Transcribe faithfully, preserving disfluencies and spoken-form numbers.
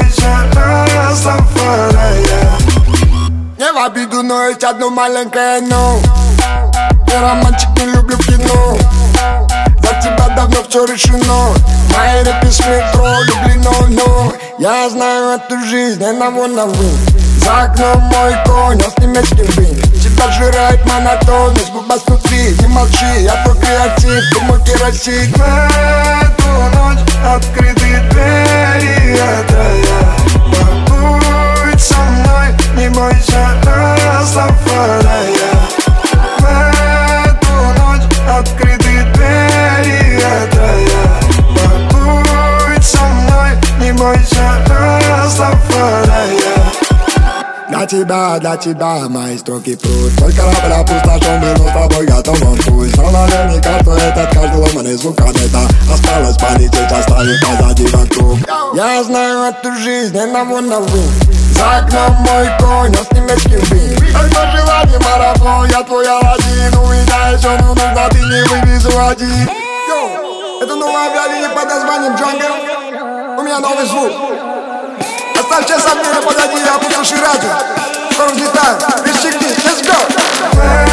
бойся, Растафария. Не в обиду, но есть одно маленькое но. Я романтик, не люблю кино. За тебя давно все решено. Мои рэпы с метро, люблено, но я знаю эту жизнь, я на вон на вин. За окном мой конь, а с немецким вин. Тебя жирает монотонность, губа снутри. Не молчи, я твой креатив, ты мой керосин. В эту ночь открыты двери, я твоя. Побудь со мной, не бойся, Растафария. В эту ночь открыты двери, я твоя. Побудь со мной, не бойся, Растафария. Для тебя, для тебя мои строки прут. Твой корабль опустошен, был с тобой готов он пусть. Но наверняка, что этот каждый ломаный звук комета. Осталось полететь, оставив позади вокруг. Я знаю эту жизнь, я на вон на вин. За окном мой конь, а с немецким вин. Только желание марафон, я твой Аладдин. Увидишь, он нужно, ты не вывезу один. Йоу, это новое объявление под названием Джангл. У меня новый звук. Оставь все сомнения позади, я опустоши радио. Скоро взлетаем, пристегни, let's go.